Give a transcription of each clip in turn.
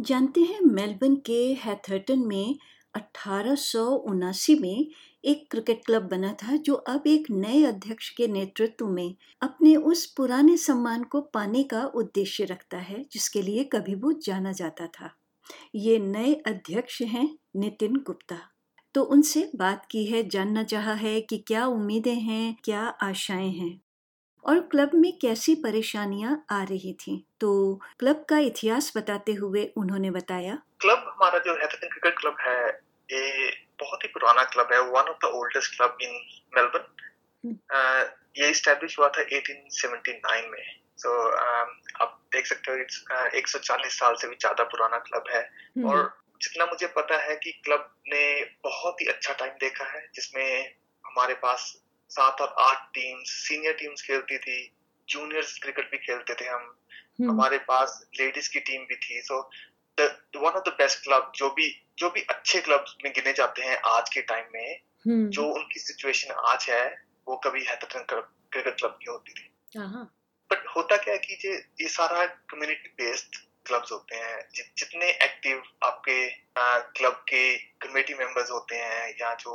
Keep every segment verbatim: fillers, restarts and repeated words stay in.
जानते हैं, मेलबर्न के हैथर्टन में अठारह सौ उनासी में एक क्रिकेट क्लब बना था जो अब एक नए अध्यक्ष के नेतृत्व में अपने उस पुराने सम्मान को पाने का उद्देश्य रखता है जिसके लिए कभी वो जाना जाता था। ये नए अध्यक्ष हैं नितिन गुप्ता। तो उनसे बात की है, जानना चाहा है कि क्या उम्मीदें हैं, क्या आशाएं हैं और क्लब में कैसी परेशानियां आ रही थीं। तो क्लब का इतिहास बताते हुए उन्होंने बताया, क्लब हमारा जो हैथर्टन क्रिकेट क्लब है ये बहुत ही पुराना क्लब है, one of the oldest club in Melbourne. ये इस्टेब्लिश हुआ था अठारह सौ उन्यासी में। सो so, uh, आप देख सकते हो इट्स uh, एक सौ चालीस साल से भी ज्यादा पुराना क्लब है। और जितना मुझे पता है कि क्लब ने बहुत ही अच्छा टाइम देखा है जिसमें हमारे पास सात और आठ टीम्स, सीनियर टीम्स खेलती थी, जूनियर्स क्रिकेट भी खेलते थे हम। हमारे पास लेडीज की टीम भी थी। So one of the best club, जो भी जो भी अच्छे क्लब में गिने जाते हैं आज के टाइम में, hmm. जो उनकी सिचुएशन आज है वो कभी हैथर्टन क्रिकेट क्लब की होती थी। uh-huh. बट होता क्या है कि ये ये सारा कम्युनिटी बेस्ड क्लब्स होते हैं। जि, जितने एक्टिव आपके क्लब के कमेटी मेंबर्स होते हैं या जो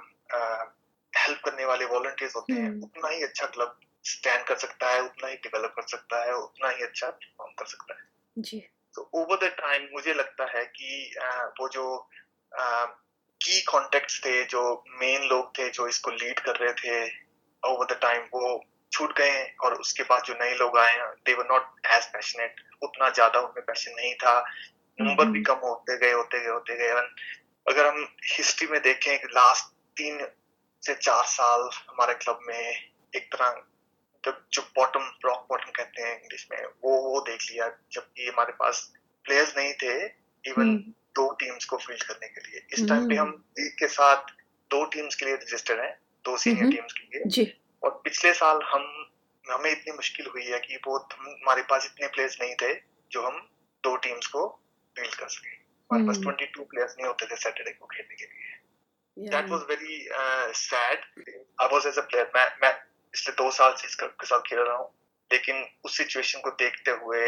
हेल्प करने वाले वॉलंटियर्स होते hmm. हैं, उतना ही अच्छा क्लब स्टैंड कर सकता है, उतना ही डेवलप कर सकता है, उतना ही अच्छा परफॉर्म कर सकता है जी। तो ओवर द टाइम मुझे लगता है कि uh, वो जो की uh, कॉन्टेक्ट्स थे, जो मेन लोग थे जो इसको लीड कर रहे थे, ओवर द टाइम वो छूट गए और उसके बाद जो नए लोग आए they were not as passionate, उतना ज्यादा उनमें पैशन नहीं था, नंबर mm-hmm. भी कम होते गए होते गए होते गए। अगर हम हिस्ट्री में देखें लास्ट तीन से चार साल हमारे क्लब में एक तरह जो बॉटम रॉक बॉटम कहते हैं इंग्लिश में, वो वो देख लिया, जबकि हमारे पास प्लेयर्स नहीं थे इवन hmm. दो टीम्स को फील्ड करने के लिए। इस टाइम hmm. पे हम लीग के साथ दो टीम्स के लिए रजिस्टर्ड हैं, दो सीनियर hmm. टीम्स के लिए जी। और पिछले साल हम हमें इतनी मुश्किल हुई है कि वो हमारे पास इतने प्लेयर्स नहीं थे जो हम दो टीम्स को फील्ड कर सके। हमारे hmm. पास बाईस प्लेयर्स नहीं होते थे सैटरडे को खेलने के लिए। That was very sad. I was as a player, मैं मैं पिछले दो साल से इसके साथ खेल रहा हूँ, लेकिन उस सिचुएशन को देखते हुए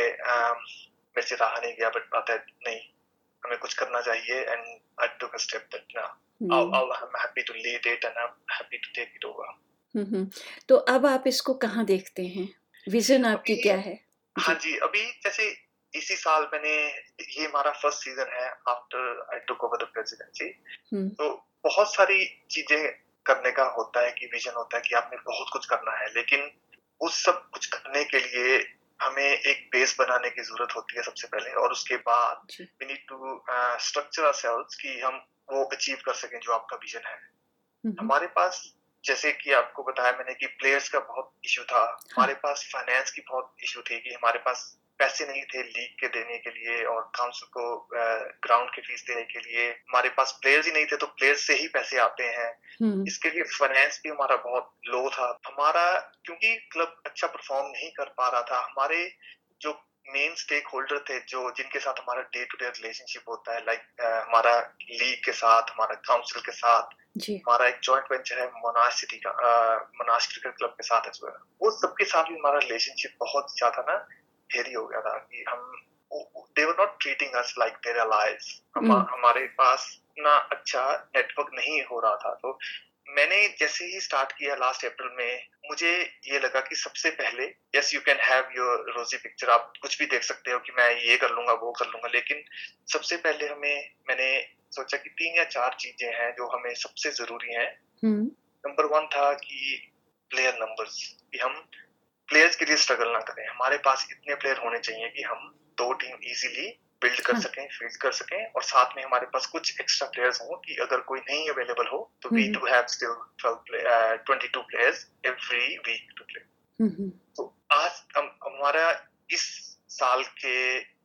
मेरे से रहा नहीं गया। बट बात है नहीं, हमें कुछ करना चाहिए and I took a step that now I am happy to lead it and I am happy to take it over. तो अब आप इसको कहाँ देखते हैं, विजन आपकी क्या है? हाँ जी, अभी जैसे इसी साल मैंने, ये हमारा फर्स्ट सीजन है after I took over the presidency. तो बहुत सारी चीजें करने का होता है कि विजन होता है कि आपने बहुत कुछ करना है, लेकिन उस सब कुछ करने के लिए हमें एक बेस बनाने की जरूरत होती है सबसे पहले, और उसके बाद we need to structure ourselves कि हम वो अचीव कर सकें जो आपका विजन है। हमारे पास, जैसे कि आपको बताया मैंने कि प्लेयर्स का बहुत इशू था, हमारे पास फाइनेंस की बहुत इशू थी कि हमारे पास पैसे नहीं थे लीग के देने के लिए और काउंसिल को ग्राउंड की फीस देने के लिए। हमारे पास प्लेयर्स ही नहीं थे तो प्लेयर्स से ही पैसे आते हैं, इसके लिए फाइनेंस भी हमारा बहुत लो था। हमारा क्योंकि क्लब अच्छा परफॉर्म नहीं कर पा रहा था, हमारे जो मेन स्टेक होल्डर थे, जो जिनके साथ हमारा डे टू डे रिलेशनशिप होता है, लाइक like, हमारा लीग के साथ, हमारा काउंसिल के साथ, हमारा एक जॉइंट वेंचर है मोनाश सिटी का, मोनाश क्रिकेट क्लब के साथ है, वो सबके साथ भी हमारा रिलेशनशिप बहुत ज्यादा ना हेरी हो गया था कि हम they were not treating us like their allies। हम, हमारे पास इतना अच्छा नेटवर्क नहीं हो रहा था। तो मैंने जैसे ही स्टार्ट किया लास्ट अप्रैल में, मुझे ये लगा कि सबसे पहले, yes you can have your rosy picture, आप कुछ भी देख सकते हो कि मैं ये कर लूंगा वो कर लूंगा, लेकिन सबसे पहले हमें, मैंने सोचा कि तीन या चार चीजें हैं जो हमें सबसे जरूरी हैं। नंबर वन था कि प्लेयर नंबर्स, कि हम प्लेयर्स के लिए स्ट्रगल ना करें। हमारे पास इतने प्लेयर होने चाहिए कि हम दो टीम इजीली बिल्ड कर हाँ. सकें, फील्ड कर सकें, और साथ में हमारे पास कुछ एक्स्ट्रा प्लेयर्स हों कि अगर कोई नहीं अवेलेबल हो तो we do have still twenty two players every week to play. तो आज हम, हमारा इस साल के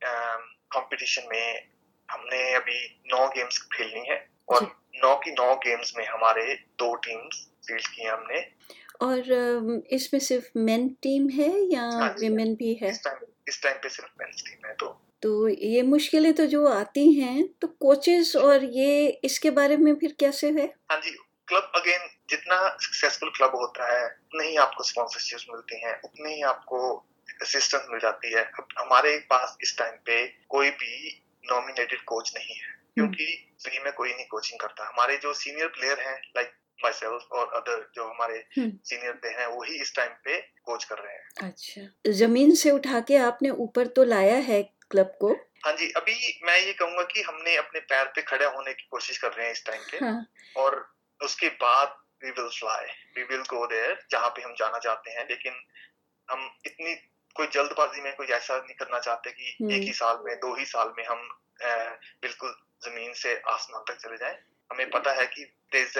कंपटीशन uh, में हमने अभी नौ गेम्स खेलनी है और नौ की नौ गेम्स में हमारे दो टीम्स फील्ड की हमने। और इसमें सिर्फ मेन टीम है या विमेन भी है? इस टाइम इस टाइम पे सिर्फ मेंस टीम है। तो तो ये मुश्किलें तो जो आती हैं, तो कोचेस और ये इसके बारे में फिर कैसे है? हाँ जी, क्लब अगेन जितना सक्सेसफुल क्लब होता है उतने ही आपको स्पॉन्सरशिप्स मिलती हैं, उतने ही आपको असिस्टेंस मिल जाती है। अब हमारे पास इस टाइम पे कोई भी नॉमिनेटेड कोच नहीं है, क्योंकि फ्री में कोई नहीं कोचिंग करता। हमारे जो सीनियर प्लेयर हैं लाइक माई सेल्फ और अदर जो हमारे सीनियर प्लेयर हैं वही इस टाइम पे कोच कर रहे हैं। अच्छा, जमीन से उठा के आपने ऊपर तो लाया है क्लब को। हाँ जी, अभी मैं ये कहूंगा कि हमने अपने पैर पे खड़े होने की कोशिश कर रहे हैं इस टाइम पे। हाँ। और उसके बाद we will fly, we will go there जहाँ पे हम जाना चाहते हैं, लेकिन हम इतनी कोई जल्दबाजी में कोई ऐसा नहीं करना चाहते कि एक ही साल में दो ही साल में हम आ, बिल्कुल जमीन से आसमान तक चले जाएं। हमें पता है कि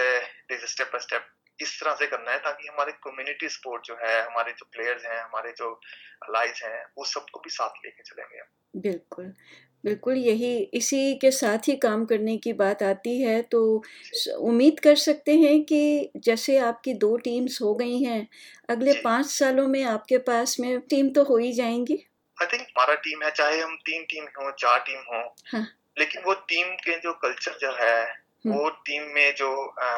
स्टेप बाय स्टेप इस तरह से करना है ताकि हमारे कम्युनिटी स्पोर्ट जो है, हमारे जो प्लेयर्स हैं, हमारे जो अलाइज हैं, वो सबको भी साथ लेके चलेंगे। बिल्कुल बिल्कुल, यही इसी के साथ ही काम करने की बात आती है। तो उम्मीद कर सकते हैं कि जैसे आपकी दो टीम्स हो गई हैं, अगले पाँच सालों में आपके पास में टीम तो हो ही जाएंगी। आई थिंक हमारा टीम है, चाहे हम तीन टीम हो, चार टीम हो, हाँ। लेकिन वो टीम के जो कल्चर जो है, वो टीम में जो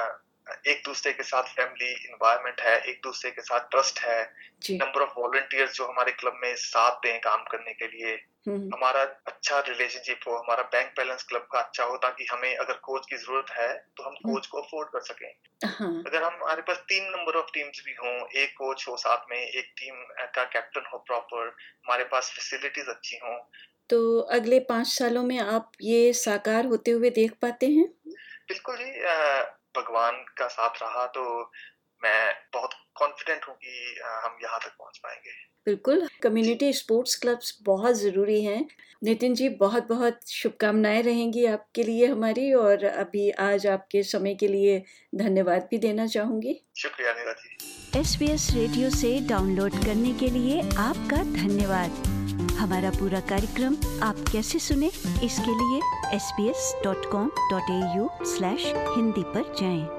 एक दूसरे के साथ फैमिली एनवायरनमेंट है, एक दूसरे के साथ ट्रस्ट है, नंबर ऑफ वॉलंटियर्स जो हमारे क्लब में साथ दें काम करने के लिए, हमारा अच्छा रिलेशनशिप हो, हमारा बैंक बैलेंस क्लब का अच्छा हो, ताकि हमें अगर कोच की जरूरत है तो हम कोच को अफोर्ड कर सकें। हाँ। अगर हम हमारे पास तीन नंबर ऑफ टीम्स भी हों, एक कोच हो साथ में, एक टीम का कैप्टन हो प्रॉपर, हमारे पास फैसिलिटीज अच्छी हों, तो अगले पाँच सालों में आप ये साकार होते हुए देख पाते हैं? बिल्कुल जी, भगवान का साथ रहा तो मैं बहुत कॉन्फिडेंट हूँ कि हम यहाँ तक पहुँच पाएंगे। बिल्कुल, कम्युनिटी स्पोर्ट्स क्लब्स बहुत ज़रूरी हैं। नितिन जी, बहुत बहुत शुभकामनाएं रहेंगी आपके लिए हमारी, और अभी आज आपके समय के लिए धन्यवाद भी देना चाहूँगी। शुक्रिया Neera ji. S B S radio से डाउनलोड करने के लिए आपका धन्यवाद। हमारा पूरा कार्यक्रम आप कैसे सुने, इसके लिए S B S dot com dot A U slash Hindi पर जाएं।